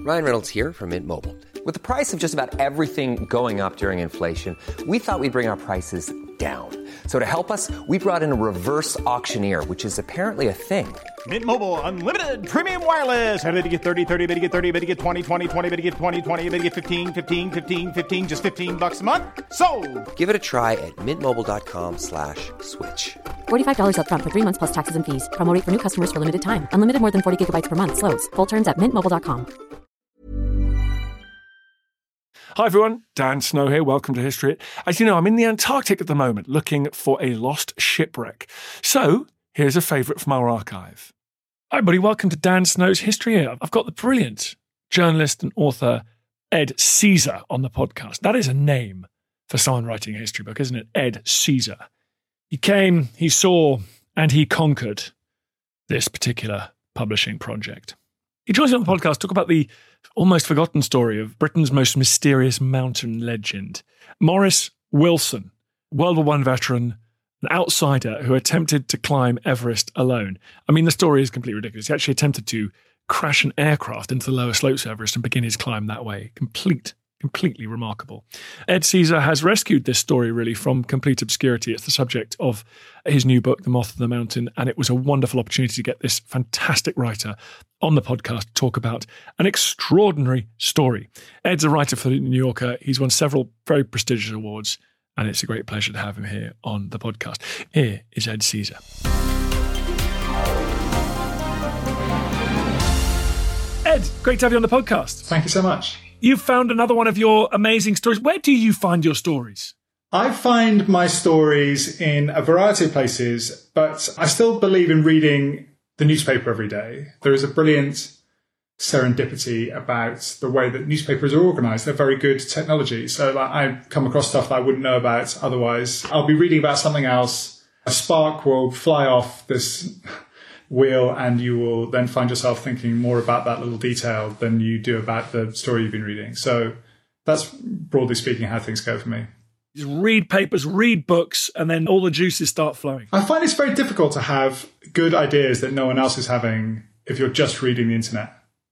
Ryan Reynolds here from Mint Mobile. With the price of just about everything going up during inflation, we thought we'd bring our prices down. So to help us, we brought in a reverse auctioneer, which is apparently a thing. Mint Mobile Unlimited Premium Wireless. How to get 30, 30, bit to get 30, bit to get 20, 20, 20, bit to get 20, 20, bit to get 15, 15, 15, 15, just $15 a month? Sold! Give it a try at mintmobile.com/switch. $45 up front for 3 months plus taxes and fees. Promo rate for new customers for limited time. Unlimited more than 40 gigabytes per month. Slows full terms at mintmobile.com. Hi everyone, Dan Snow here. Welcome to History Hit. As you know, I'm in the Antarctic at the moment looking for a lost shipwreck. So, here's a favourite from our archive. Hi everybody, welcome to Dan Snow's History Hit. I've got the brilliant journalist and author Ed Caesar on the podcast. That is a name for someone writing a history book, isn't it? Ed Caesar. He came, he saw, and he conquered this particular publishing project. He joins me on the podcast to talk about the almost forgotten story of Britain's most mysterious mountain legend, Maurice Wilson, World War I veteran, an outsider who attempted to climb Everest alone. I mean, the story is completely ridiculous. He actually attempted to crash an aircraft into the lower slopes of Everest and begin his climb that way. Completely remarkable. Ed Caesar has rescued this story really from complete obscurity. It's the subject of his new book, The Moth of the Mountain, and it was a wonderful opportunity to get this fantastic writer on the podcast to talk about an extraordinary story. Ed's a writer for the New Yorker. He's won several very prestigious awards, and it's a great pleasure to have him here on the podcast. Here is Ed Caesar. Ed, great to have you on the podcast. Thank you so much. You've found another one of your amazing stories. Where do you find your stories? I find my stories in a variety of places, but I still believe in reading the newspaper every day. There is a brilliant serendipity about the way that newspapers are organised. They're very good technology. So I come across stuff that I wouldn't know about otherwise. I'll be reading about something else. A spark will fly off this wheel and you will then find yourself thinking more about that little detail than you do about the story you've been reading. So that's, broadly speaking, how things go for me. Just read papers, read books, and then all the juices start flowing. I find it's very difficult to have good ideas that no one else is having if you're just reading the internet.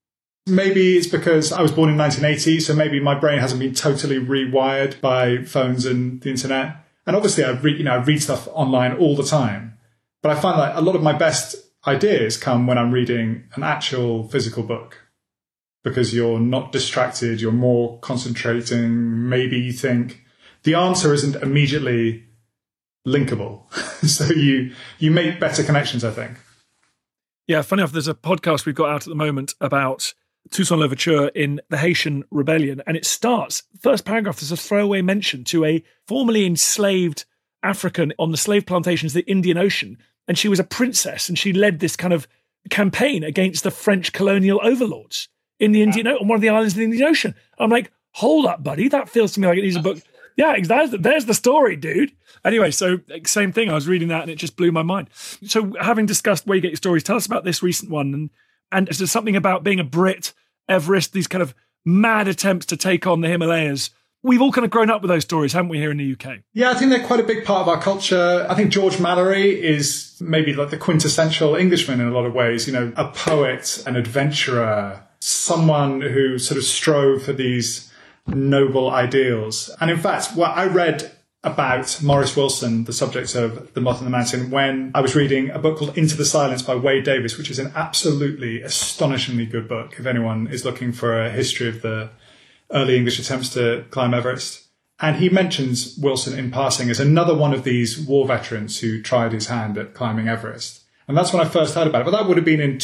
Maybe it's because I was born in 1980, so maybe my brain hasn't been totally rewired by phones and the internet. And obviously I read stuff online all the time. But I find that a lot of my best ideas come when I'm reading an actual physical book, because you're not distracted, you're more concentrating. Maybe you think the answer isn't immediately linkable. So you make better connections, I think. Yeah, funny enough, there's a podcast we've got out at the moment about Toussaint Louverture in the Haitian Rebellion, and it starts, first paragraph, there's a throwaway mention to a formerly enslaved African on the slave plantations of the Indian Ocean. And she was a princess, and she led this kind of campaign against the French colonial overlords in the on one of the islands of the Indian Ocean. I'm like, hold up, buddy. That feels to me like it needs a book. Yeah, there's the story, dude. Anyway, so same thing. I was reading that, and it just blew my mind. So having discussed where you get your stories, tell us about this recent one. And is there something about being a Brit, Everest, these kind of mad attempts to take on the Himalayas? We've all kind of grown up with those stories, haven't we, here in the UK? Yeah, I think they're quite a big part of our culture. I think George Mallory is maybe like the quintessential Englishman in a lot of ways, a poet, an adventurer, someone who sort of strove for these noble ideals. And in fact, I read about Maurice Wilson, the subject of The Moth on the Mountain, when I was reading a book called Into the Silence by Wade Davis, which is an absolutely astonishingly good book if anyone is looking for a history of the early English attempts to climb Everest. And he mentions Wilson in passing as another one of these war veterans who tried his hand at climbing Everest. And that's when I first heard about it. But that would have been in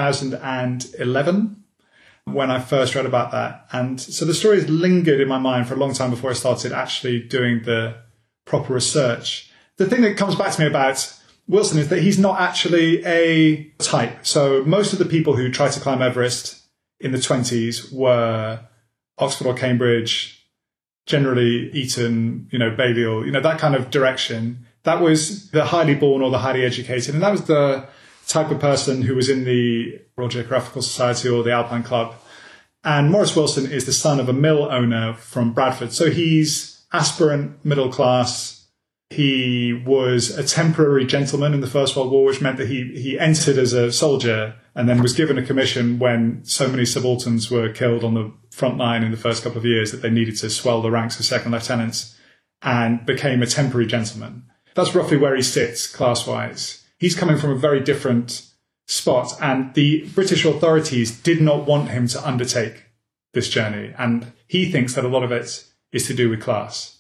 2011 when I first read about that. And so the story has lingered in my mind for a long time before I started actually doing the proper research. The thing that comes back to me about Wilson is that he's not actually a type. So most of the people who tried to climb Everest in the 20s were Oxford or Cambridge, generally Eton, Balliol, that kind of direction. That was the highly born or the highly educated. And that was the type of person who was in the Royal Geographical Society or the Alpine Club. And Maurice Wilson is the son of a mill owner from Bradford. So he's aspirant, middle class. He was a temporary gentleman in the First World War, which meant that he entered as a soldier and then was given a commission when so many subalterns were killed on the front line in the first couple of years that they needed to swell the ranks of second lieutenants, and became a temporary gentleman. That's roughly where he sits class-wise. He's coming from a very different spot, and the British authorities did not want him to undertake this journey, and he thinks that a lot of it is to do with class.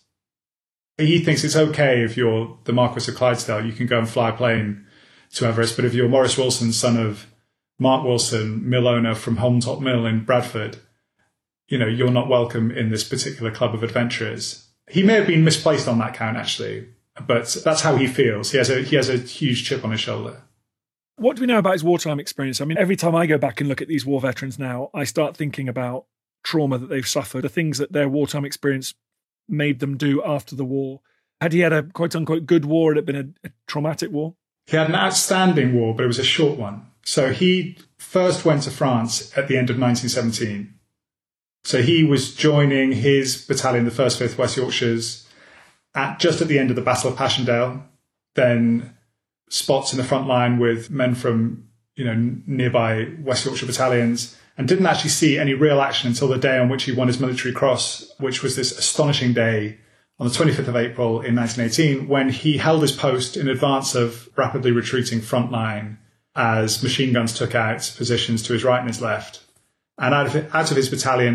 He thinks it's okay if you're the Marquis of Clydesdale, you can go and fly a plane to Everest, but if you're Maurice Wilson, son of Mark Wilson, mill owner from Holmtop Mill in Bradford, you're not welcome in this particular club of adventurers. He may have been misplaced on that count, actually, but that's how he feels. He has a huge chip on his shoulder. What do we know about his wartime experience? I mean, every time I go back and look at these war veterans now, I start thinking about trauma that they've suffered, the things that their wartime experience made them do after the war. Had he had a quote-unquote good war? Had it been a traumatic war? He had an outstanding war, but it was a short one. So he first went to France at the end of 1917. So he was joining his battalion, the 1st 5th West Yorkshires, just at the end of the Battle of Passchendaele. Then spots in the front line with men from nearby West Yorkshire battalions, and didn't actually see any real action until the day on which he won his military cross, which was this astonishing day on the 25th of April in 1918, when he held his post in advance of rapidly retreating front line as machine guns took out positions to his right and his left. And out of his battalion,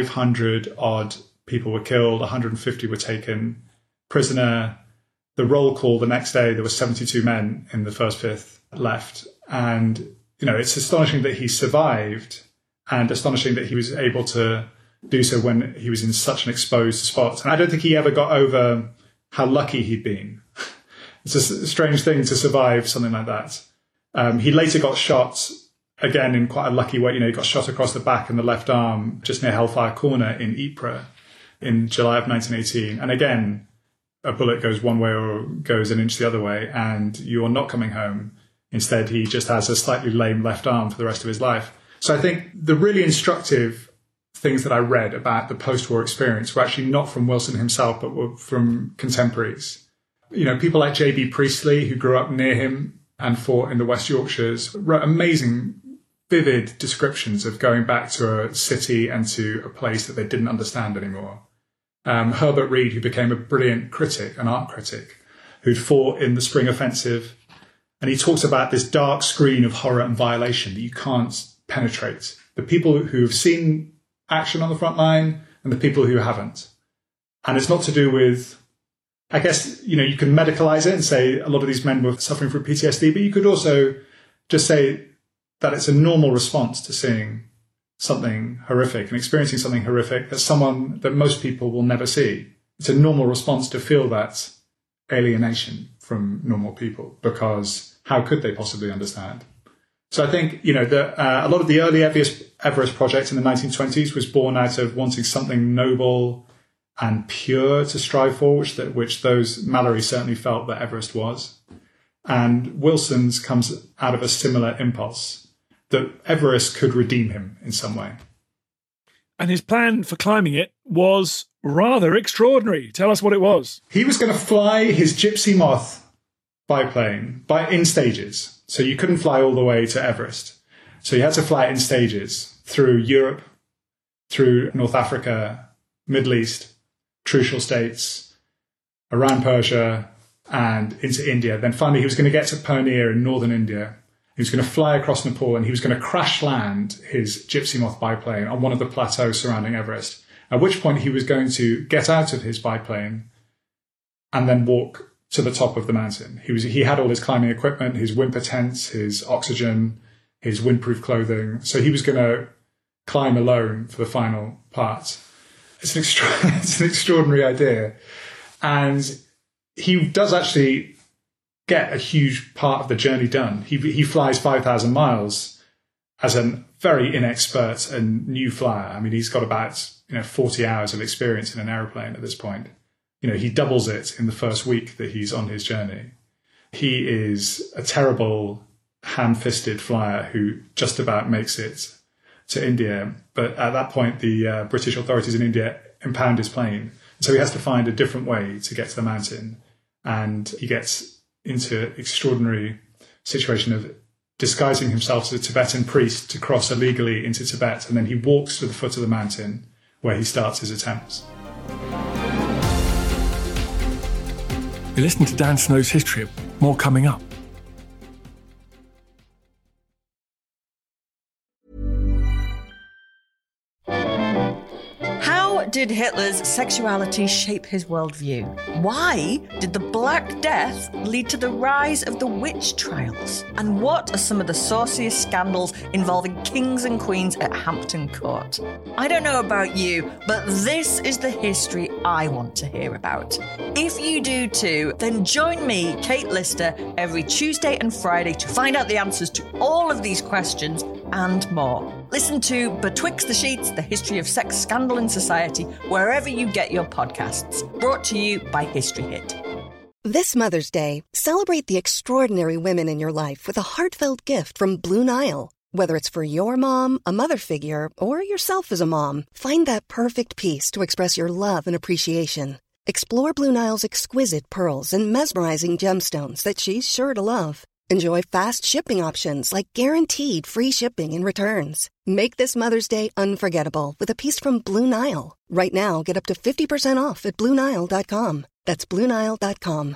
500 odd people were killed, 150 were taken prisoner. The roll call the next day, there were 72 men in the 1st 5th left. And, it's astonishing that he survived, and astonishing that he was able to do so when he was in such an exposed spot. And I don't think he ever got over how lucky he'd been. It's a strange thing to survive something like that. He later got shot, again, in quite a lucky way. He got shot across the back and the left arm just near Hellfire Corner in Ypres in July of 1918. And again, a bullet goes one way or goes an inch the other way, and you're not coming home. Instead, he just has a slightly lame left arm for the rest of his life. So I think the really instructive things that I read about the post-war experience were actually not from Wilson himself, but were from contemporaries. People like J.B. Priestley, who grew up near him and fought in the West Yorkshires, wrote amazing, vivid descriptions of going back to a city and to a place that they didn't understand anymore. Herbert Reed, who became a brilliant critic, an art critic, who'd fought in the Spring Offensive, and he talks about this dark screen of horror and violation that you can't penetrate. The people who have seen action on the front line and the people who haven't. And it's not to do with, I guess, you can medicalize it and say a lot of these men were suffering from PTSD, but you could also just say that it's a normal response to seeing something horrific and experiencing something horrific that most people will never see. It's a normal response to feel that alienation from normal people, because how could they possibly understand? So I think, a lot of the early Everest project in the 1920s was born out of wanting something noble and pure to strive for, which those Mallory certainly felt that Everest was. And Wilson's comes out of a similar impulse, that Everest could redeem him in some way. And his plan for climbing it was rather extraordinary. Tell us what it was. He was going to fly his Gypsy Moth biplane in stages. So you couldn't fly all the way to Everest. So you had to fly it in stages through Europe, through North Africa, Middle East, Trucial States, around Persia, and into India. Then finally he was going to get to Purnia in northern India. He was going to fly across Nepal, and he was going to crash land his Gypsy Moth biplane on one of the plateaus surrounding Everest, at which point he was going to get out of his biplane and then walk to the top of the mountain. He had all his climbing equipment, his Whymper tents, his oxygen, his windproof clothing. So he was going to climb alone for the final part. It's an extraordinary idea. And he does actually get a huge part of the journey done. He flies 5,000 miles as a very inexpert and new flyer. I mean, he's got about 40 hours of experience in an aeroplane at this point. He doubles it in the first week that he's on his journey. He is a terrible, ham-fisted flyer who just about makes it to India. But at that point, the British authorities in India impound his plane. So he has to find a different way to get to the mountain. And he gets into an extraordinary situation of disguising himself as a Tibetan priest to cross illegally into Tibet. And then he walks to the foot of the mountain where he starts his attempts. You're listening to Dan Snow's History. More coming up. How did Hitler's sexuality shape his worldview? Why did the Black Death lead to the rise of the witch trials? And what are some of the sauciest scandals involving kings and queens at Hampton Court? I don't know about you, but this is the history I want to hear about. If you do too, then join me, Kate Lister, every Tuesday and Friday to find out the answers to all of these questions and more. Listen to Betwixt the Sheets, the history of sex, scandal and society, wherever you get your podcasts. Brought to you by History Hit. This Mother's Day, celebrate the extraordinary women in your life with a heartfelt gift from Blue Nile. Whether it's for your mom, a mother figure, or yourself as a mom, find that perfect piece to express your love and appreciation. Explore Blue Nile's exquisite pearls and mesmerizing gemstones that she's sure to love. Enjoy fast shipping options like guaranteed free shipping and returns. Make this Mother's Day unforgettable with a piece from Blue Nile. Right now, get up to 50% off at BlueNile.com. That's BlueNile.com.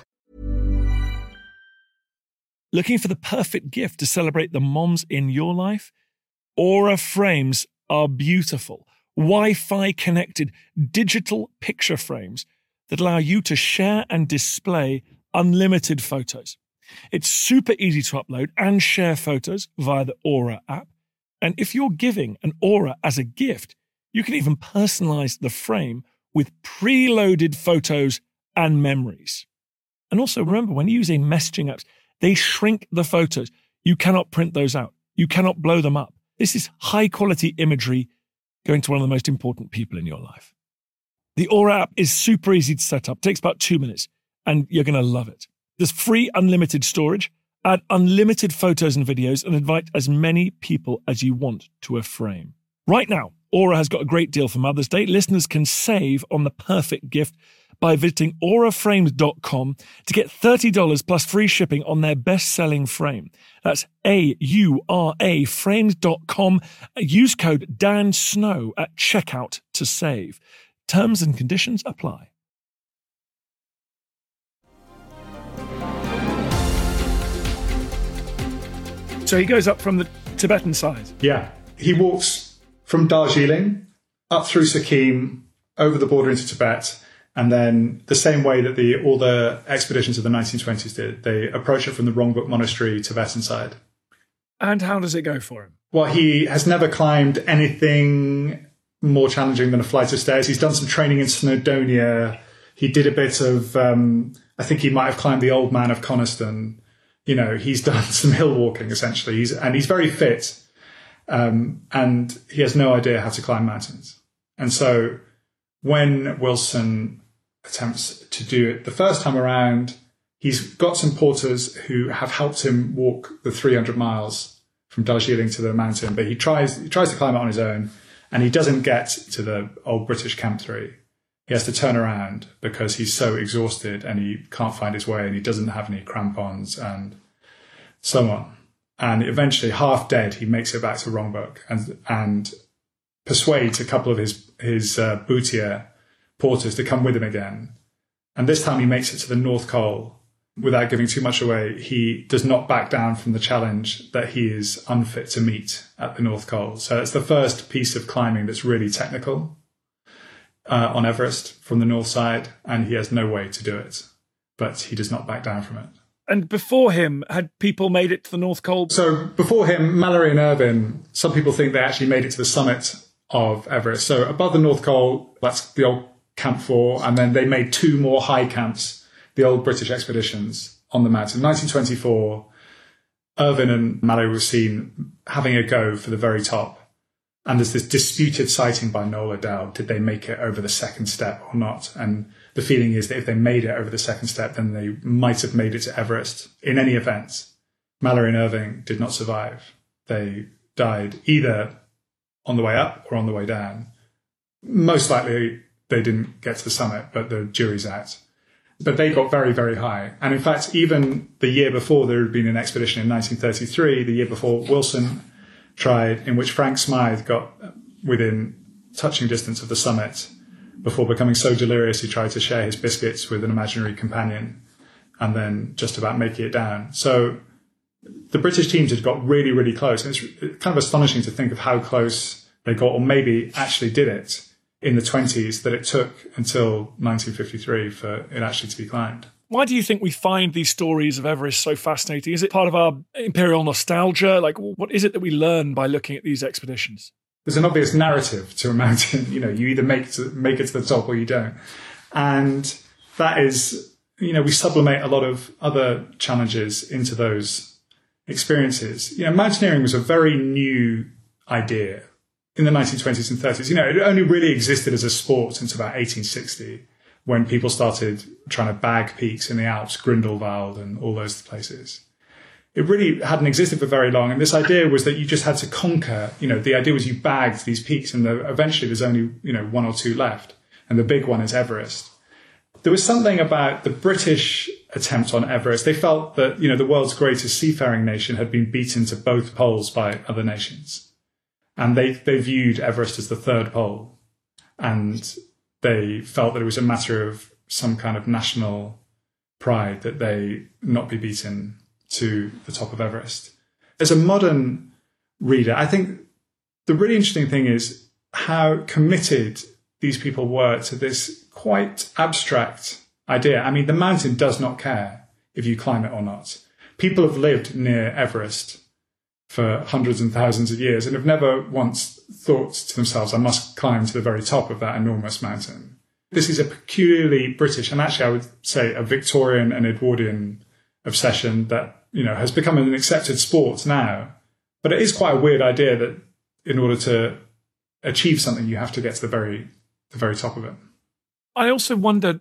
Looking for the perfect gift to celebrate the moms in your life? Aura frames are beautiful, Wi-Fi connected digital picture frames that allow you to share and display unlimited photos. It's super easy to upload and share photos via the Aura app. And if you're giving an Aura as a gift, you can even personalize the frame with preloaded photos and memories. And also remember, when using messaging apps, they shrink the photos. You cannot print those out. You cannot blow them up. This is high quality imagery going to one of the most important people in your life. The Aura app is super easy to set up. It takes about 2 minutes and you're going to love it. There's free unlimited storage, add unlimited photos and videos, and invite as many people as you want to a frame. Right now, Aura has got a great deal for Mother's Day. Listeners can save on the perfect gift by visiting auraframes.com to get $30 plus free shipping on their best-selling frame. That's AURA frames.com. Use code DANSNOW at checkout to save. Terms and conditions apply. So he goes up from the Tibetan side. Yeah. He walks from Darjeeling up through Sikkim, over the border into Tibet, and then the same way that all the expeditions of the 1920s did, they approach it from the Rongbuk Monastery Tibetan side. And how does it go for him? Well, he has never climbed anything more challenging than a flight of stairs. He's done some training in Snowdonia. He did a bit of, I think he might have climbed the Old Man of Coniston. You know, he's done some hill walking, essentially. He's very fit, and he has no idea how to climb mountains. And so when Wilson attempts to do it the first time around, he's got some porters who have helped him walk the 300 miles from Darjeeling to the mountain, but he tries to climb it on his own, and he doesn't get to the old British Camp 3. He has to turn around because he's so exhausted and he can't find his way and he doesn't have any crampons and so on. And eventually, half dead, he makes it back to Rongbuk and persuades a couple of his Bhutia porters to come with him again. And this time he makes it to the North Col. Without giving too much away, he does not back down from the challenge that he is unfit to meet at the North Col. So it's the first piece of climbing that's really technical on Everest from the north side, and he has no way to do it. But he does not back down from it. And before him, had people made it to the North Col? So before him, Mallory and Irvine, some people think they actually made it to the summit of Everest. So above the North Col, that's the old Camp 4, and then they made 2 more high camps, the old British expeditions on the mountain. 1924, Irvine and Mallory were seen having a go for the very top. And there's this disputed sighting by Noel Adele. Did they make it over the second step or not? And the feeling is that if they made it over the second step, then they might have made it to Everest. In any event, Mallory and Irvine did not survive. They died either on the way up or on the way down. Most likely, they didn't get to the summit, but the jury's out. But they got very, very high. And in fact, even the year before, there had been an expedition in 1933, the year before Wilson tried, in which Frank Smythe got within touching distance of the summit before becoming so delirious he tried to share his biscuits with an imaginary companion and then just about making it down. So the British teams had got really, really close. And it's kind of astonishing to think of how close they got, or maybe actually did it in the 20s, that it took until 1953 for it actually to be climbed. Why do you think we find these stories of Everest so fascinating? Is it part of our imperial nostalgia? Like, what is it that we learn by looking at these expeditions? There's an obvious narrative to a mountain. You either make it to the top or you don't. And that is, we sublimate a lot of other challenges into those experiences. Mountaineering was a very new idea in the 1920s and 30s. It only really existed as a sport since about 1860, when people started trying to bag peaks in the Alps, Grindelwald and all those places. It really hadn't existed for very long. And this idea was that you just had to conquer, the idea was you bagged these peaks and eventually there's only, one or two left. And the big one is Everest. There was something about the British attempt on Everest. They felt that, the world's greatest seafaring nation had been beaten to both poles by other nations. And they viewed Everest as the third pole. And they felt that it was a matter of some kind of national pride that they not be beaten to the top of Everest. As a modern reader, I think the really interesting thing is how committed these people were to this quite abstract idea. I mean, the mountain does not care if you climb it or not. People have lived near Everest for hundreds and thousands of years and have never once thought to themselves, I must climb to the very top of that enormous mountain. This is a peculiarly British, and actually I would say a Victorian and Edwardian obsession that, has become an accepted sport now. But it is quite a weird idea that in order to achieve something, you have to get to the very top of it. I also wonder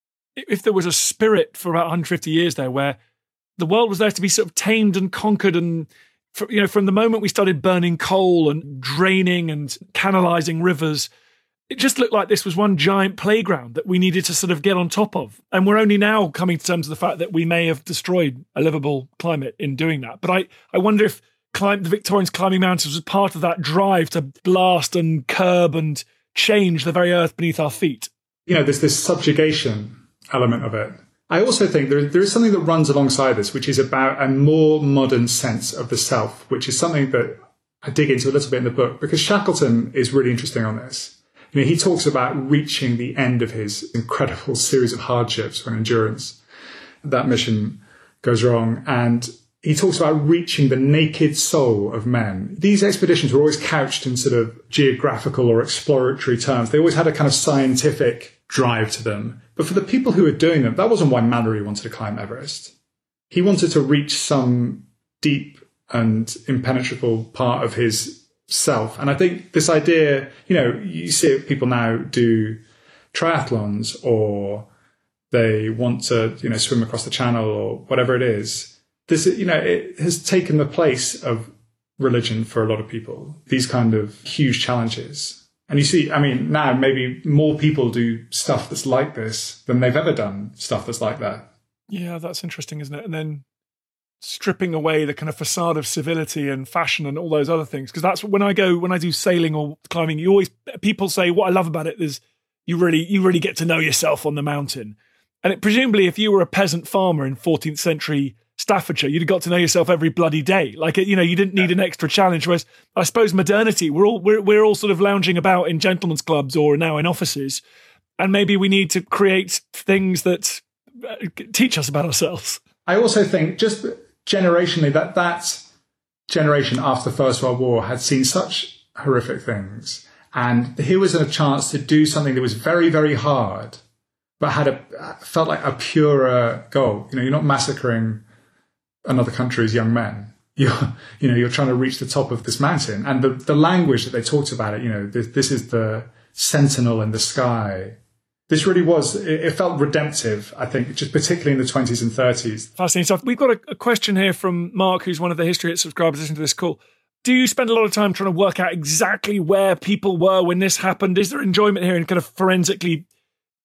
if there was a spirit for about 150 years there where the world was there to be sort of tamed and conquered, and from the moment we started burning coal and draining and canalizing rivers, it just looked like this was one giant playground that we needed to sort of get on top of. And we're only now coming to terms with the fact that we may have destroyed a livable climate in doing that. But I wonder if the Victorians climbing mountains was part of that drive to blast and curb and change the very earth beneath our feet. There's this subjugation element of it. I also think there is something that runs alongside this, which is about a more modern sense of the self, which is something that I dig into a little bit in the book, because Shackleton is really interesting on this. He talks about reaching the end of his incredible series of hardships when that mission goes wrong. And he talks about reaching the naked soul of men. These expeditions were always couched in sort of geographical or exploratory terms. They always had a kind of scientific drive to them. But for the people who were doing them, that wasn't why Mallory wanted to climb Everest. He wanted to reach some deep and impenetrable part of his self. And I think this idea, you see people now do triathlons, or they want to, swim across the channel or whatever it is. This, it has taken the place of religion for a lot of people, these kind of huge challenges. And you see, now maybe more people do stuff that's like this than they've ever done stuff that's like that. Yeah, that's interesting, isn't it? And then stripping away the kind of facade of civility and fashion and all those other things. Because that's when I do sailing or climbing, people say what I love about it is you really get to know yourself on the mountain. And presumably if you were a peasant farmer in 14th century Staffordshire, you'd have got to know yourself every bloody day. Like, you didn't need an extra challenge. Whereas I suppose modernity, we're all sort of lounging about in gentlemen's clubs or now in offices. And maybe we need to create things that teach us about ourselves. I also think just generationally that generation after the First World War had seen such horrific things. And here was a chance to do something that was very, very hard, but felt like a purer goal. You're not massacring another country's young men. You're trying to reach the top of this mountain. And the language that they talked about it, this is the sentinel in the sky. This really was, it felt redemptive, I think, just particularly in the 20s and 30s. Fascinating stuff. We've got a question here from Mark, who's one of the History Hit subscribers listening to this call. Do you spend a lot of time trying to work out exactly where people were when this happened? Is there enjoyment here in kind of forensically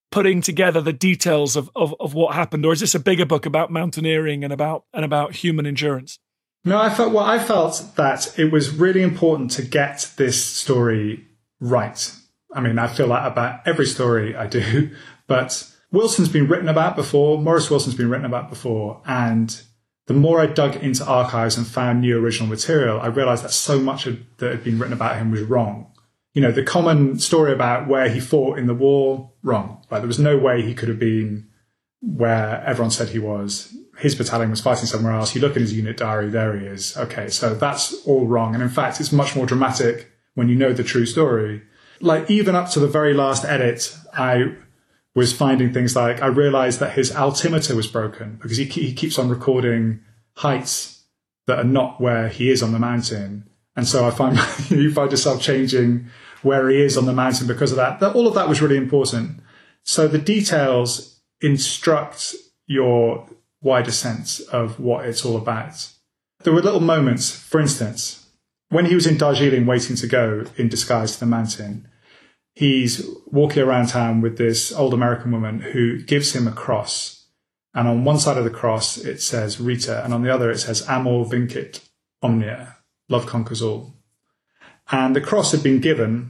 putting together the details of what happened, or is this a bigger book about mountaineering and about human endurance? No, I felt that it was really important to get this story right. I mean, I feel that about every story I do, but Wilson's been written about before. Maurice Wilson's been written about before. And the more I dug into archives and found new original material, I realized that so much that had been written about him was wrong. You know, the common story about where he fought in the war, wrong. Like, there was no way he could have been where everyone said he was. His battalion was fighting somewhere else. You look at his unit diary, there he is. Okay, so that's all wrong. And in fact, it's much more dramatic when you know the true story. Like, even up to the very last edit, I was finding things like, I realized that his altimeter was broken because he keeps on recording heights that are not where he is on the mountain. And so I find you find yourself changing where he is on the mountain because of that. All of that was really important. So the details instruct your wider sense of what it's all about. There were little moments, for instance, when he was in Darjeeling waiting to go in disguise to the mountain, he's walking around town with this old American woman who gives him a cross. And on one side of the cross, it says Rita, and on the other, it says Amor Vincit Omnia, love conquers all. And the cross had been given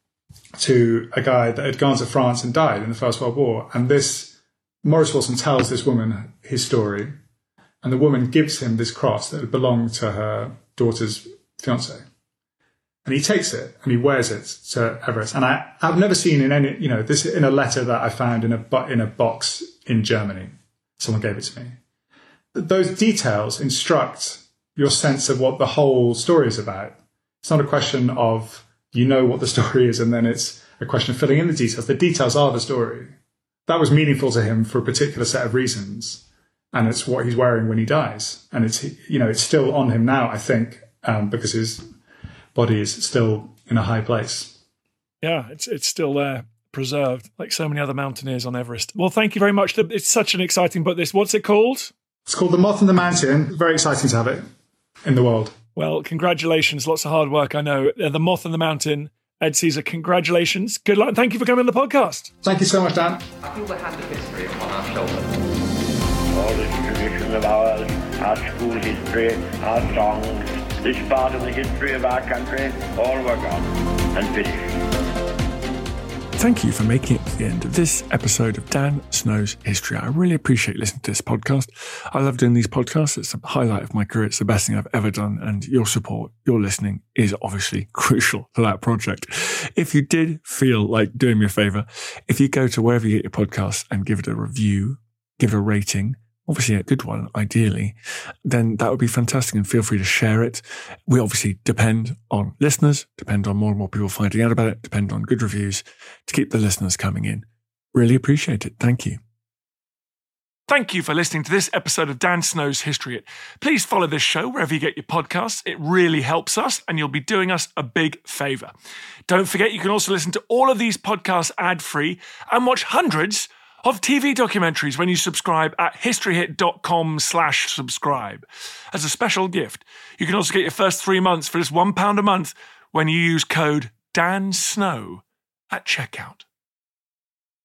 to a guy that had gone to France and died in the First World War. And Maurice Wilson tells this woman his story, and the woman gives him this cross that had belonged to her daughter's fiancé. And he takes it and he wears it to Everest. And I've never seen this in a letter that I found in a box in Germany. Someone gave it to me. Those details instruct your sense of what the whole story is about. It's not a question of, what the story is, and then it's a question of filling in the details. The details are the story. That was meaningful to him for a particular set of reasons. And it's what he's wearing when he dies. And it's still on him now, I think, because his body is still in a high place. Yeah, it's still there, preserved, like so many other mountaineers on Everest. Well, thank you very much. It's such an exciting book, this. What's it called? It's called The Moth and the Mountain. Very exciting to have it in the world. Well, congratulations. Lots of hard work, I know. The Moth and the Mountain. Ed Caesar, congratulations. Good luck. And thank you for coming on the podcast. Thank you so much, Dan. I feel the hand of history upon our shoulders. All this tradition of ours, our school history, our songs, this part of the history of our country, all were gone and finished. Thank you for making it to the end of this episode of Dan Snow's History. I really appreciate listening to this podcast. I love doing these podcasts. It's a highlight of my career. It's the best thing I've ever done. And your support, your listening is obviously crucial to that project. If you did feel like doing me a favor, if you go to wherever you get your podcasts and give it a review, give it a rating, obviously a good one, ideally, then that would be fantastic, and feel free to share it. We obviously depend on listeners, depend on more and more people finding out about it, depend on good reviews to keep the listeners coming in. Really appreciate it. Thank you. Thank you for listening to this episode of Dan Snow's History Hit. Please follow this show wherever you get your podcasts. It really helps us, and you'll be doing us a big favour. Don't forget, you can also listen to all of these podcasts ad-free and watch hundreds of TV documentaries when you subscribe at historyhit.com/subscribe. As a special gift, you can also get your first 3 months for just £1 a month when you use code DANSNOW at checkout.